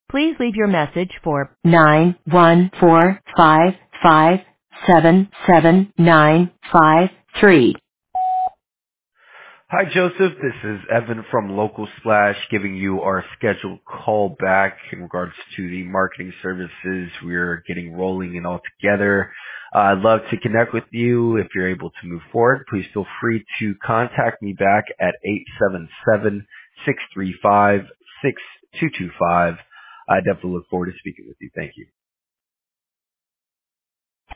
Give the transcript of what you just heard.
Please leave your message for 91455777953. Hi, Joseph. This is Evan from Local Splash giving you our scheduled call back in regards to the marketing services we're getting rolling and all together. I'd love to connect with you. If you're able to move forward, please feel free to contact me back at 877-635-6225. I definitely look forward to speaking with you. Thank you.